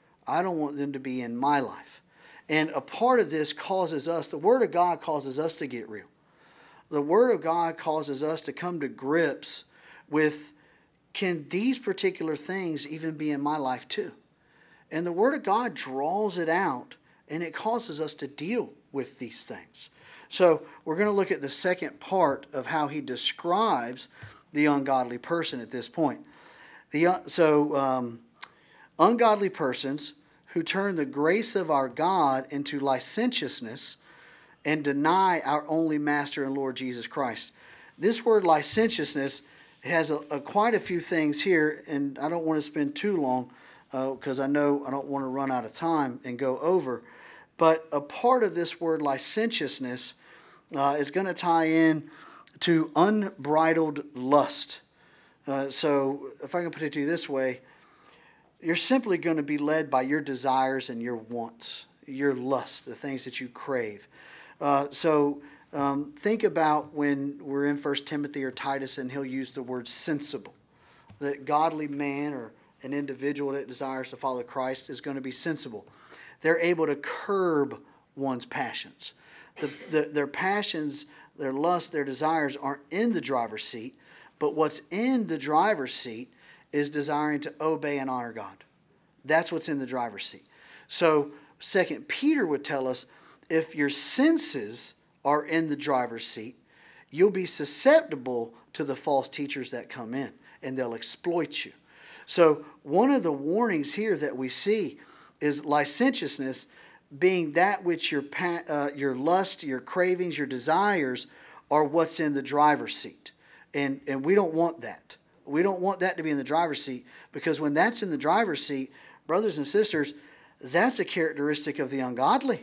I don't want them to be in my life. And a part of this causes us, the Word of God causes us to get real. The Word of God causes us to come to grips with, can these particular things even be in my life too? And the Word of God draws it out, and it causes us to deal with these things. So we're going to look at the second part of how he describes the ungodly person at this point. The So um, ungodly persons who turn the grace of our God into licentiousness and deny our only Master and Lord Jesus Christ. This word licentiousness has a, a, quite a few things here, and I don't want to spend too long because uh, I know I don't want to run out of time and go over. But a part of this word licentiousness uh, is going to tie in to unbridled lust. Uh, so if I can put it to you this way, you're simply going to be led by your desires and your wants, your lust, the things that you crave. Uh, so um, think about when we're in First Timothy or Titus and he'll use the word sensible. That godly man or an individual that desires to follow Christ is going to be sensible. They're able to curb one's passions. The, the, their passions, their lust, their desires aren't in the driver's seat, but what's in the driver's seat is desiring to obey and honor God. That's what's in the driver's seat. So Second Peter would tell us, if your senses are in the driver's seat, you'll be susceptible to the false teachers that come in, and they'll exploit you. So one of the warnings here that we see is licentiousness being that which your uh, your lust, your cravings, your desires are what's in the driver's seat. And, and we don't want that. We don't want that to be in the driver's seat, because when that's in the driver's seat, brothers and sisters, that's a characteristic of the ungodly.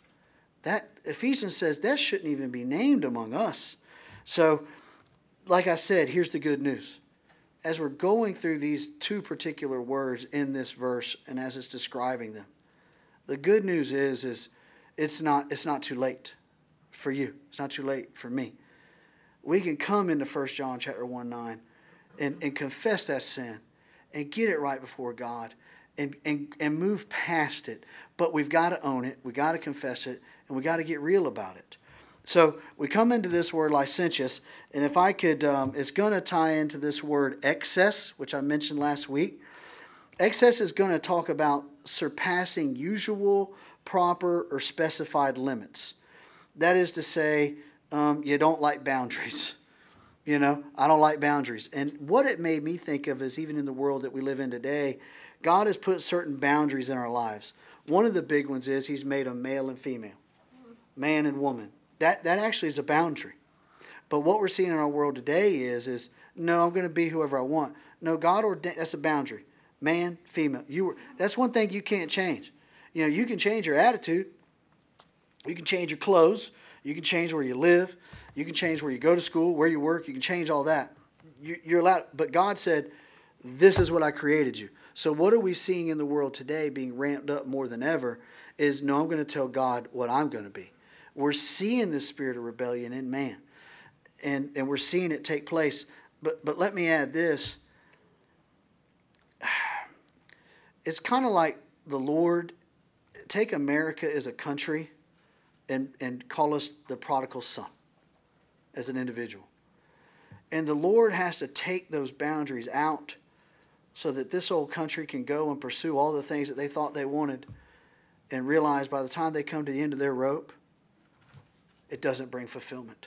That Ephesians says that shouldn't even be named among us. So, like I said, here's the good news. As we're going through these two particular words in this verse and as it's describing them, the good news is, is it's not, it's not too late for you. It's not too late for me. we can come into First John chapter one nine and, and confess that sin and get it right before God and, and, and move past it. But we've got to own it. We've got to confess it. And we've got to get real about it. So we come into this word licentious. And if I could, um, it's going to tie into this word excess, which I mentioned last week. Excess is going to talk about surpassing usual, proper, or specified limits. That is to say, um, you don't like boundaries. You know, I don't like boundaries. And what it made me think of is even in the world that we live in today, God has put certain boundaries in our lives. One of the big ones is He's made them male and female, man and woman. That that actually is a boundary. But what we're seeing in our world today is, is no, I'm going to be whoever I want. No, God ordained, that's a boundary. Man, female. You were, that's one thing you can't change. You know, you can change your attitude. You can change your clothes. You can change where you live. You can change where you go to school, where you work. You can change all that. You, you're allowed. But God said, this is what I created you. So what are we seeing in the world today being ramped up more than ever is, no, I'm going to tell God what I'm going to be. We're seeing this spirit of rebellion in man. And, and we're seeing it take place. But, but let me add this. It's kind of like the Lord, take America as a country and, and call us the prodigal son as an individual. And the Lord has to take those boundaries out so that this old country can go and pursue all the things that they thought they wanted and realize by the time they come to the end of their rope, it doesn't bring fulfillment.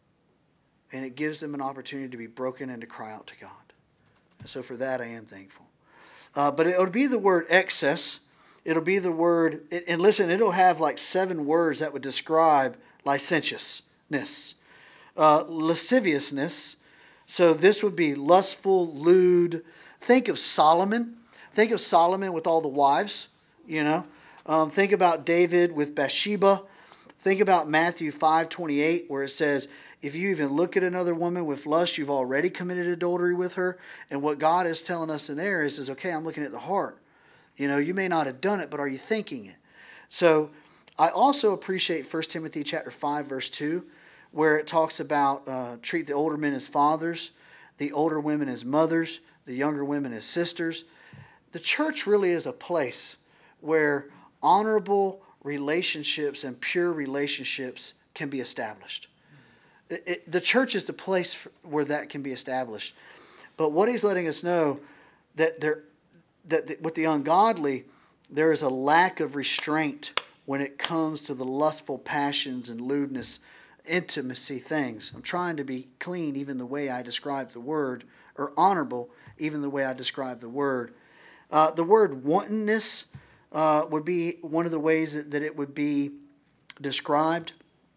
And it gives them an opportunity to be broken and to cry out to God. And so for that, I am thankful. Uh, but it'll be the word excess. It'll be the word, and listen, it'll have like seven words that would describe licentiousness. Uh, lasciviousness. So this would be lustful, lewd. Think of Solomon. Think of Solomon with all the wives, you know. Um, think about David with Bathsheba. Think about Matthew five twenty-eight, where it says, if you even look at another woman with lust, you've already committed adultery with her. And what God is telling us in there is, is okay, I'm looking at the heart. You know, you may not have done it, but are you thinking it? So I also appreciate First Timothy chapter five, verse two, where it talks about uh, treat the older men as fathers, the older women as mothers, the younger women as sisters. The church really is a place where honorable relationships and pure relationships can be established. It, it, the church is the place for, where that can be established. But what he's letting us know, that there, that the, with the ungodly, there is a lack of restraint when it comes to the lustful passions and lewdness, intimacy things. I'm trying to be clean even the way I describe the word, or honorable even the way I describe the word. Uh, the word wantonness uh, would be one of the ways that, that it would be described.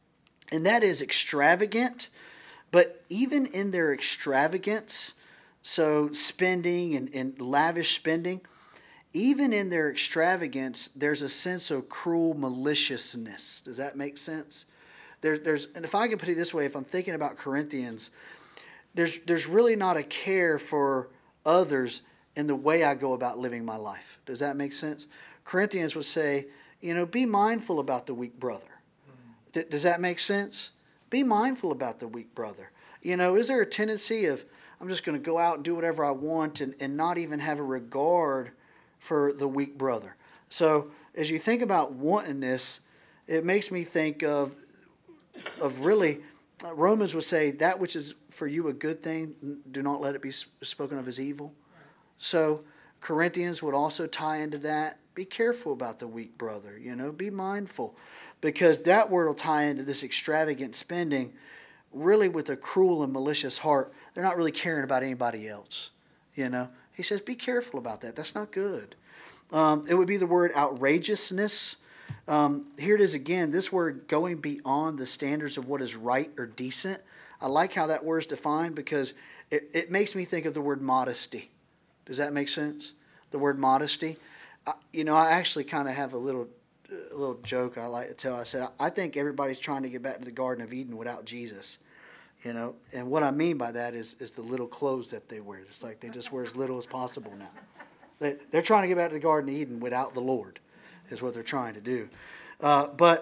And that is extravagant. But even in their extravagance, so spending and, and lavish spending, even in their extravagance, there's a sense of cruel maliciousness. Does that make sense? There, there's, and if I can put it this way, if I'm thinking about Corinthians, there's there's really not a care for others in the way I go about living my life. Does that make sense? Corinthians would say, you know, be mindful about the weak brother. Mm-hmm. D- does that make sense? Be mindful about the weak brother. You know, is there a tendency of, I'm just going to go out and do whatever I want and, and not even have a regard for the weak brother? So as you think about wantonness, it makes me think of, of really, uh, Romans would say, that which is for you a good thing, do not let it be spoken of as evil. So Corinthians would also tie into that. Be careful about the weak brother, you know, be mindful. Because that word will tie into this extravagant spending, really with a cruel and malicious heart. They're not really caring about anybody else, you know. He says, be careful about that. That's not good. Um, it would be the word outrageousness. Um, here it is again, this word going beyond the standards of what is right or decent. I like how that word is defined because it, it makes me think of the word modesty. Does that make sense? The word modesty. Uh, you know, I actually kind of have a little a little joke I like to tell. I said, I think everybody's trying to get back to the Garden of Eden without Jesus. You know, and what I mean by that is, is the little clothes that they wear. It's like they just wear as little as possible now. They, they're trying to get back to the Garden of Eden without the Lord is what they're trying to do. Uh, but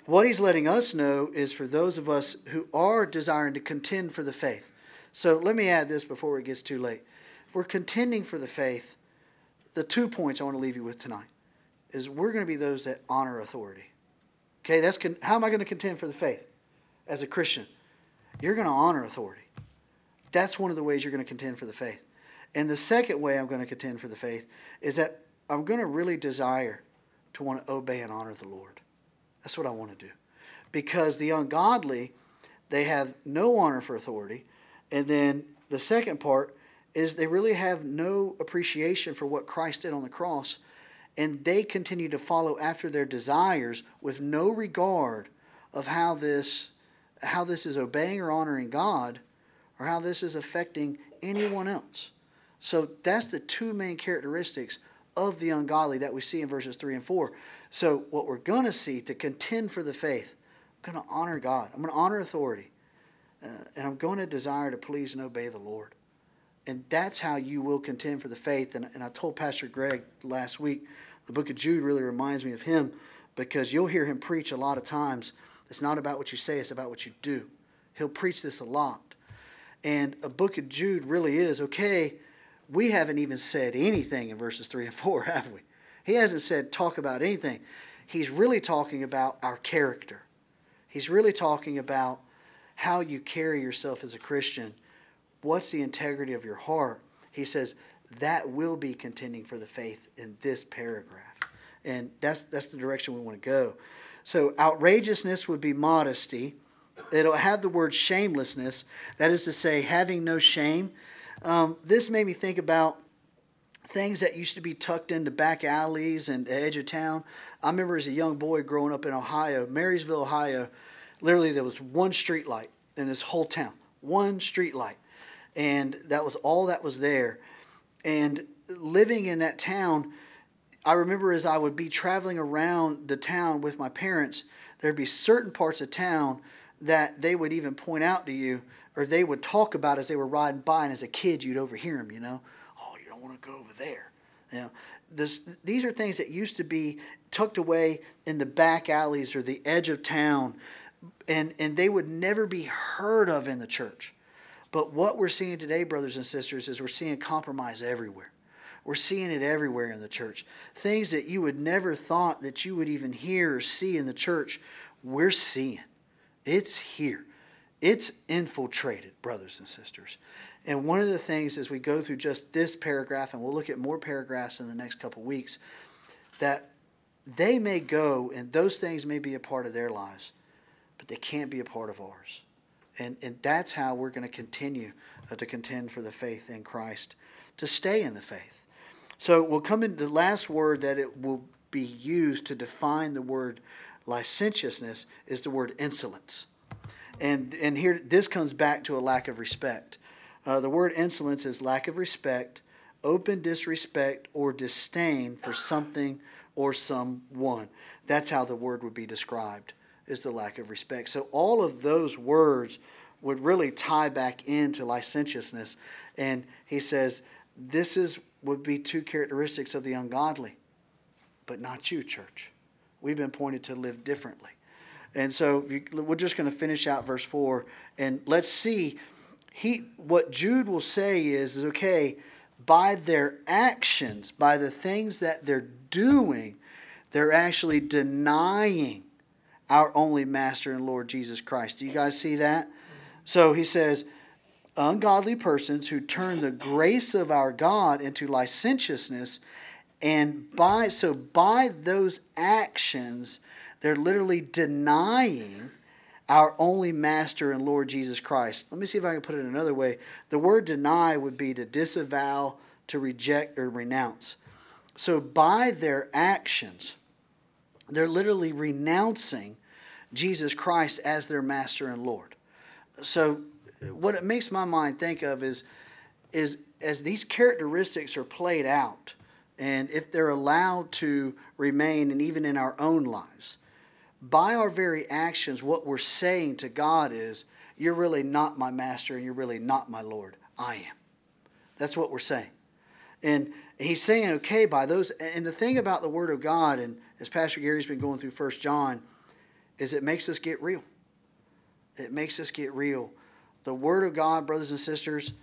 what he's letting us know is for those of us who are desiring to contend for the faith. So let me add this before it gets too late. If we're contending for the faith, the two points I want to leave you with tonight is we're going to be those that honor authority. Okay, that's con- how am I going to contend for the faith as a Christian? You're going to honor authority. That's one of the ways you're going to contend for the faith. And the second way I'm going to contend for the faith is that I'm going to really desire to want to obey and honor the Lord. That's what I want to do. Because the ungodly, they have no honor for authority. And then the second part is they really have no appreciation for what Christ did on the cross. And they continue to follow after their desires with no regard of how this, how this is obeying or honoring God or how this is affecting anyone else. So that's the two main characteristics of the ungodly that we see in verses three and four. So what we're going to see to contend for the faith, I'm going to honor God. I'm going to honor authority. Uh, and I'm going to desire to please and obey the Lord. And that's how you will contend for the faith. And, and I told Pastor Greg last week, the book of Jude really reminds me of him because you'll hear him preach a lot of times. It's not about what you say, it's about what you do. He'll preach this a lot. And a book of Jude really is, okay, we haven't even said anything in verses three and four, have we? He hasn't said talk about anything. He's really talking about our character. He's really talking about how you carry yourself as a Christian. What's the integrity of your heart? He says that will be contending for the faith in this paragraph. And that's that's the direction we want to go. So outrageousness would be modesty. It'll have the word shamelessness. That is to say, having no shame. Um, this made me think about things that used to be tucked into back alleys and the edge of town. I remember as a young boy growing up in Ohio, Marysville, Ohio, literally there was one street light in this whole town. One street light. And that was all that was there. And living in that town, I remember as I would be traveling around the town with my parents, there'd be certain parts of town that they would even point out to you, or they would talk about as they were riding by, and as a kid you'd overhear them, you know. Oh, you don't want to go over there. You know, this, these are things that used to be tucked away in the back alleys or the edge of town, and, and they would never be heard of in the church. But what we're seeing today, brothers and sisters, is we're seeing compromise everywhere. We're seeing it everywhere in the church. Things that you would never thought that you would even hear or see in the church, we're seeing. It's here. It's infiltrated, brothers and sisters. And one of the things as we go through just this paragraph, and we'll look at more paragraphs in the next couple weeks, that they may go and those things may be a part of their lives, but they can't be a part of ours. And, and that's how we're going to continue uh, to contend for the faith in Christ, to stay in the faith. So we'll come into the last word that it will be used to define the word licentiousness is the word insolence. And and here, this comes back to a lack of respect. Uh, the word insolence is lack of respect, open disrespect, or disdain for something or someone. That's how the word would be described, is the lack of respect. So all of those words would really tie back into licentiousness. And he says, this is would be two characteristics of the ungodly, but not you, church. We've been pointed to live differently. And so you, we're just going to finish out verse four. And let's see, he what Jude will say is, is, okay, by their actions, by the things that they're doing, they're actually denying our only Master and Lord Jesus Christ. Do you guys see that? So he says, ungodly persons who turn the grace of our God into licentiousness, and by so by those actions, they're literally denying our only Master and Lord Jesus Christ. Let me see if I can put it another way. The word deny would be to disavow, to reject, or renounce. So by their actions, they're literally renouncing Jesus Christ as their Master and Lord. So what it makes my mind think of is, is as these characteristics are played out, and if they're allowed to remain, and even in our own lives, by our very actions, what we're saying to God is, you're really not my Master and you're really not my Lord. I am. That's what we're saying. And he's saying, okay, by those, and the thing about the Word of God, and as Pastor Gary's been going through First John, is it makes us get real. It makes us get real. The Word of God, brothers and sisters,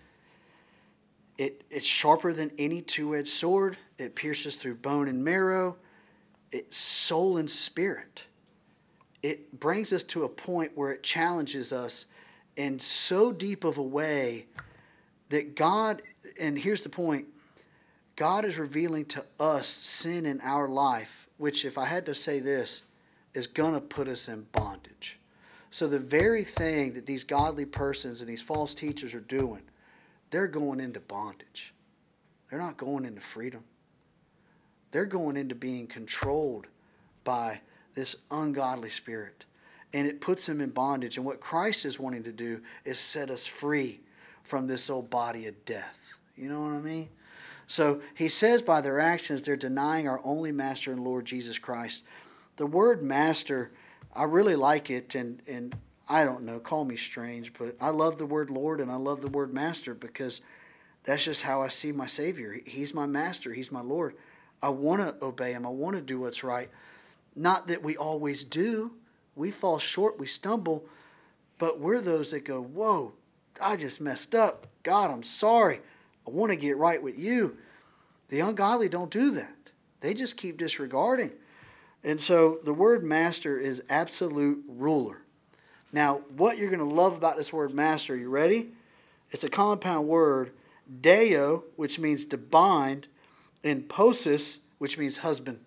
it, it's sharper than any two-edged sword. It pierces through bone and marrow. It's soul and spirit. It brings us to a point where it challenges us in so deep of a way that God, and here's the point, God is revealing to us sin in our life, which, if I had to say this, is going to put us in bondage. So the very thing that these godly persons and these false teachers are doing, they're going into bondage. They're not going into freedom. They're going into being controlled by this ungodly spirit. And it puts them in bondage. And what Christ is wanting to do is set us free from this old body of death. You know what I mean? So he says by their actions, they're denying our only Master and Lord Jesus Christ. The word master, I really like it. And, and I don't know, call me strange, but I love the word Lord and I love the word master because that's just how I see my Savior. He's my master. He's my Lord. I want to obey him. I want to do what's right. Not that we always do. We fall short. We stumble. But we're those that go, whoa, I just messed up. God, I'm sorry. I want to get right with you. The ungodly don't do that. They just keep disregarding. And so the word master is absolute ruler. Now, what you're going to love about this word master, you ready? It's a compound word, deo, which means to bind, and posis, which means husband.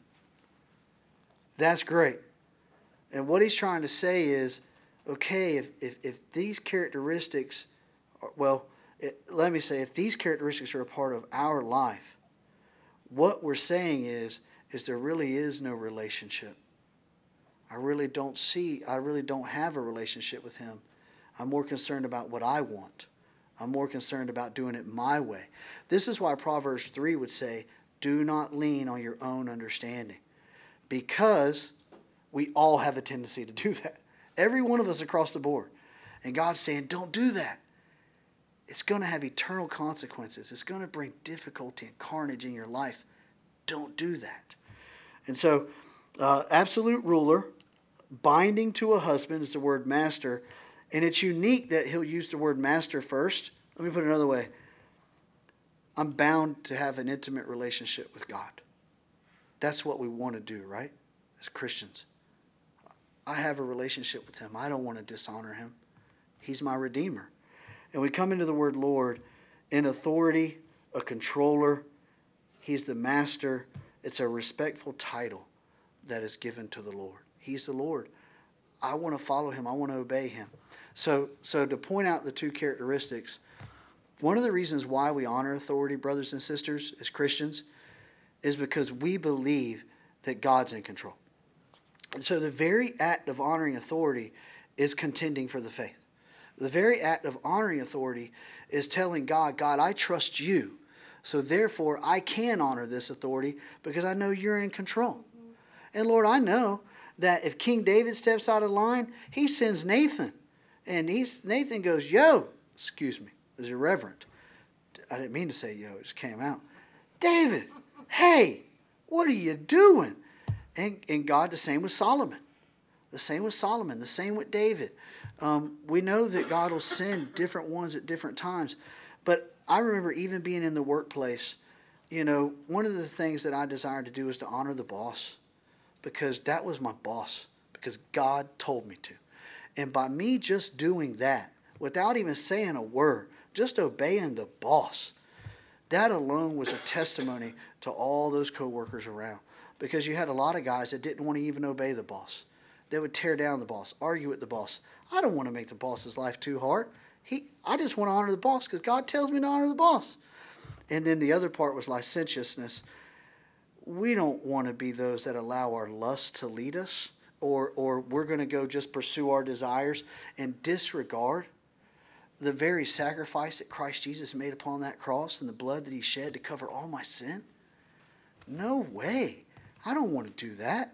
That's great. And what he's trying to say is, okay, if, if, if these characteristics, are, well, it, let me say, if these characteristics are a part of our life, what we're saying is, is there really is no relationship. I really don't see, I really don't have a relationship with him. I'm more concerned about what I want. I'm more concerned about doing it my way. This is why Proverbs three would say, do not lean on your own understanding. Because we all have a tendency to do that. Every one of us across the board. And God's saying, don't do that. It's going to have eternal consequences. It's going to bring difficulty and carnage in your life. Don't do that. And so, uh, absolute ruler, binding to a husband is the word master. And it's unique that he'll use the word master first. Let me put it another way. I'm bound to have an intimate relationship with God. That's what we want to do, right? As Christians. I have a relationship with him. I don't want to dishonor him. He's my Redeemer. And we come into the word Lord in authority, a controller. He's the master. It's a respectful title that is given to the Lord. He's the Lord. I want to follow him. I want to obey him. So, so to point out the two characteristics, one of the reasons why we honor authority, brothers and sisters, as Christians, is because we believe that God's in control. And so the very act of honoring authority is contending for the faith. The very act of honoring authority is telling God, God, I trust you. So therefore, I can honor this authority because I know you're in control. And Lord, I know that if King David steps out of line, he sends Nathan. And he's, Nathan goes, yo, excuse me, it was irreverent. I didn't mean to say yo, it just came out. David, hey, what are you doing? And, and God, the same with Solomon. The same with Solomon, the same with David. Um, we know that God will send different ones at different times. But I remember even being in the workplace, you know, one of the things that I desired to do was to honor the boss. Because that was my boss. Because God told me to. And by me just doing that, without even saying a word, just obeying the boss, that alone was a testimony to all those co-workers around. Because you had a lot of guys that didn't want to even obey the boss. They would tear down the boss, argue with the boss. I don't want to make the boss's life too hard. He, I just want to honor the boss because God tells me to honor the boss. And then the other part was licentiousness. We don't want to be those that allow our lust to lead us, or, or we're going to go just pursue our desires and disregard the very sacrifice that Christ Jesus made upon that cross and the blood that he shed to cover all my sin. No way. I don't want to do that.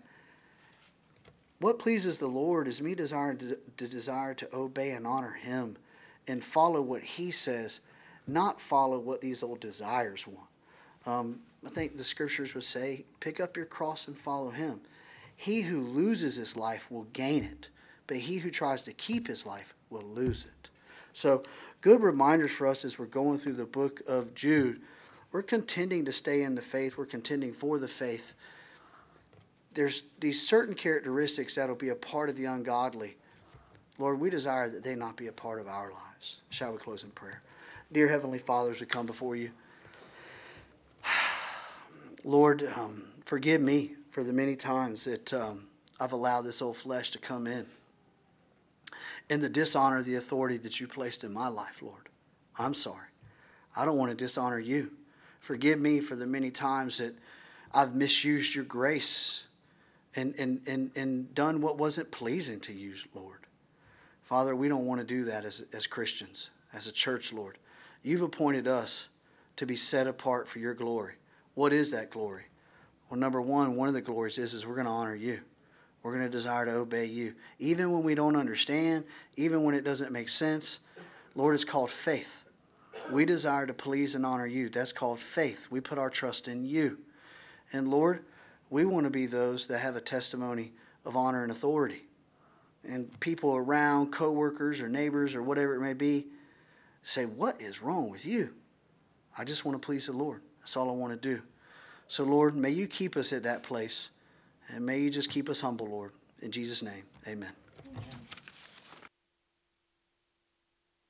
What pleases the Lord is me desiring to, to desire to obey and honor him and follow what he says, not follow what these old desires want. Um, I think the scriptures would say, pick up your cross and follow him. He who loses his life will gain it, but he who tries to keep his life will lose it. So, good reminders for us as we're going through the book of Jude. We're contending to stay in the faith. We're contending for the faith. There's these certain characteristics that will be a part of the ungodly. Lord, we desire that they not be a part of our lives. Shall we close in prayer? Dear Heavenly Father, as we come before you, Lord, um, forgive me for the many times that um, I've allowed this old flesh to come in and to dishonor the authority that you placed in my life, Lord. I'm sorry. I don't want to dishonor you. Forgive me for the many times that I've misused your grace and, and, and, and done what wasn't pleasing to you, Lord. Father, we don't want to do that as, as Christians, as a church, Lord. You've appointed us to be set apart for your glory. What is that glory? Well, number one, one of the glories is, is we're going to honor you. We're going to desire to obey you. Even when we don't understand, even when it doesn't make sense, Lord, it's called faith. We desire to please and honor you. That's called faith. We put our trust in you. And Lord, we want to be those that have a testimony of honor and authority. And people around, coworkers or neighbors or whatever it may be, say, what is wrong with you? I just want to please the Lord. That's all I want to do. So Lord, may you keep us at that place. And may you just keep us humble, Lord. In Jesus' name, amen. Amen.